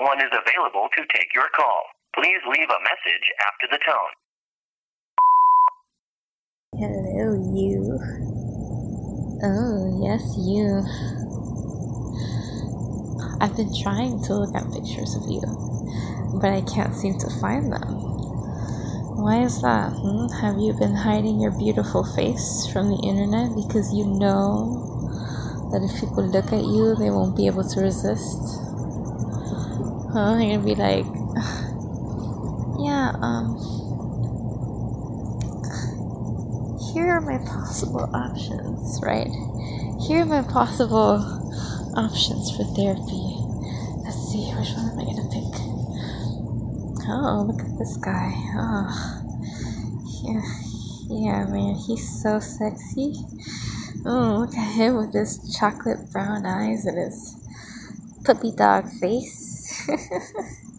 one is available to take your call. Please leave a message after the tone. Hello, you. Oh, yes, you. I've been trying to look at pictures of you, but I can't seem to find them. Why is that? Have you been hiding your beautiful face from the internet because you know that if people look at you, they won't be able to resist? They're gonna be like, yeah, here are my possible options, right? Here are my possible options for therapy. Let's see, which one am I gonna pick? Oh, look at this guy. Oh, yeah, man, he's so sexy. Oh, look at him with his chocolate brown eyes and his puppy dog face.